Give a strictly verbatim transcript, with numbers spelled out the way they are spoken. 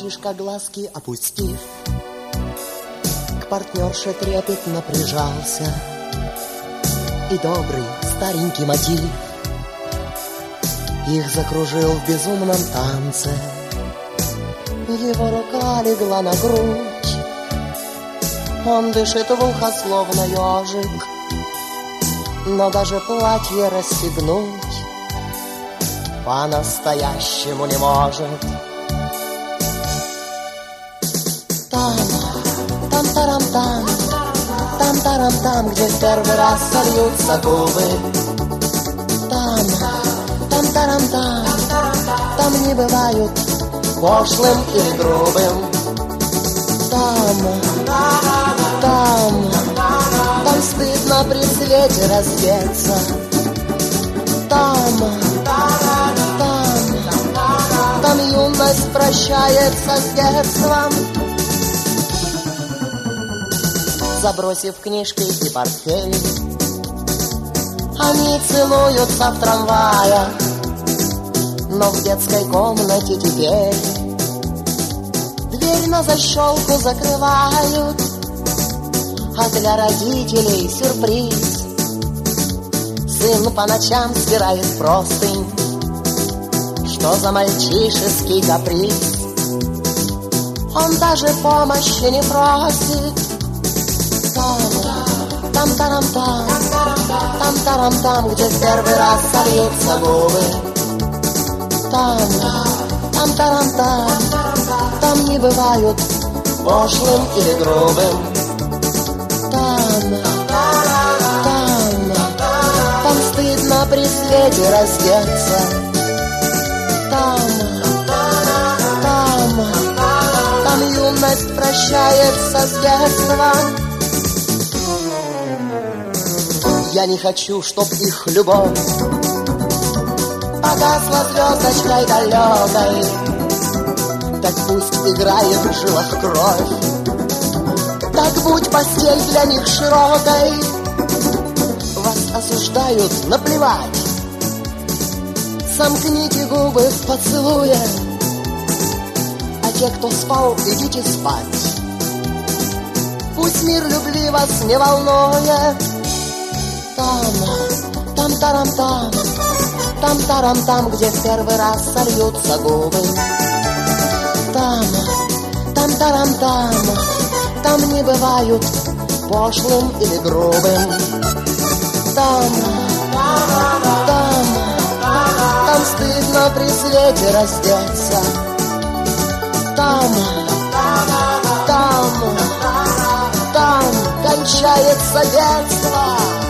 Мальчишка глазки опустив, к партнерше трепетно прижался, и добрый старенький мотив их закружил в безумном танце. Его рука легла на грудь, он дышит в ухо, словно ежик, но даже платье расстегнуть по-настоящему не может. Там, там-тарам-там, там-тарам-там, где в первый раз сольются губы. Там, там-тарам-там, там не бывают пошлым или грубым. Там, там, там стыдно при свете раздеться. Там, там, там юность прощается с детством. Забросив книжки и портфель, они целуются в трамваях, но в детской комнате теперь дверь на защелку закрывают, а для родителей сюрприз. Сын по ночам стирает простынь. Что за мальчишеский каприз? Он даже помощи не просит. Там, там-тарам-там, там-тарам-там, где в первый раз сольются губы. Там, там-тарам-там, там не бывают пошлым или грубым. Там, там, там стыдно при свете раздеться. Там, там, там юность прощается с детством. Я не хочу, чтоб их любовь погасла звездочкой далекой. Так пусть играет в жилах кровь, так будь постель для них широкой. Вас осуждают, наплевать, сомкните губы в поцелуе, а те, кто спал, идите спать. Пусть мир любви вас не волнует. Там, там-тарам-там, там-тарам-там, где в первый раз сольются губы. Там, там-тарам-там, там не бывают пошлым или грубым. Там, там, там стыдно при свете раздеться. Там, там, там кончается детство.